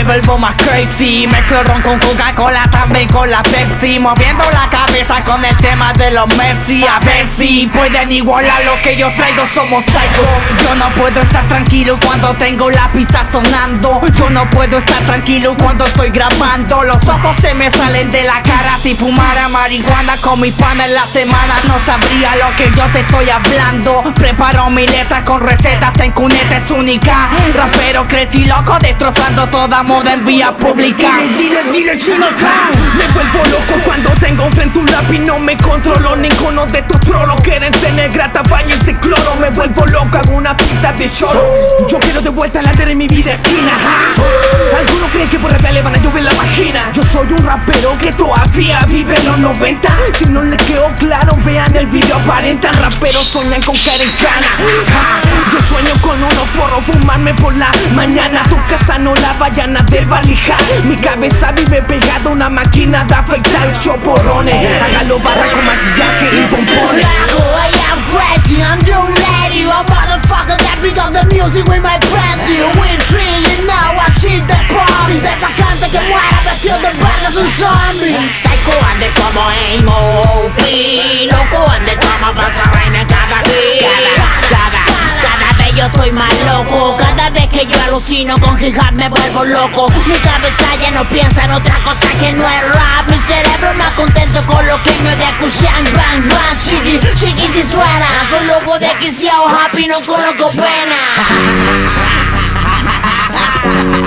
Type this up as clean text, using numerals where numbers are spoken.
me vuelvo más crazy. Mezclo ron con Coca-Cola, también con la Pepsi, moviendo la cabeza con el tema de los Messi. A ver si pueden igualar lo que yo traigo, somos psycho. Yo no puedo estar tranquilo cuando tengo la pista sonando. Yo no puedo estar tranquilo cuando estoy grabando. Los ojos se me salen de la cara. Si fumara marihuana con mi pana en la semana, no sabría lo que yo te estoy hablando. Preparo mi letra con recetas en cunetas única. Rapero crecí loco, destrozando toda moda en vía pública. Dile Chino Town. Me vuelvo loco cuando tengo frente un lápiz. No me controlo, ninguno de estos trolos quieren ser negrata, baño y cloro. Me vuelvo loco, hago una pinta de choro. Yo quiero de vuelta la de mi vida esquina. Algunos creen que por rap le van a llover la vagina. Yo soy un rapero que todavía vive en los 90. Si no les quedó claro, vean el video, aparentan. Raperos sueñan con caer en cana. Yo sueño con unos porros, fumarme por la mañana. Tu casa no la vayan a desvalijar. Mi cabeza vive pegada a una máquina de afeitar choporrones. Hágalo barra con maquillaje y pompones. I'm your lady, a motherfucker that beat up the music with my friends. You win three, you know I shit the parties. Esa gente que muera vestido de verga es un zombie. Psycho ande como M.O.P. Loco ande como pasa reina cada día. Cada vez yo estoy más loco. Cada vez que yo alucino con hip hop me vuelvo loco. Mi cabeza ya no piensa en otra cosa que no es rap. Mi cerebro más contento con lo que me de escuchar. Bang, bang, shiki, shiki si suena. Soy loco de que sea happy, no conozco pena.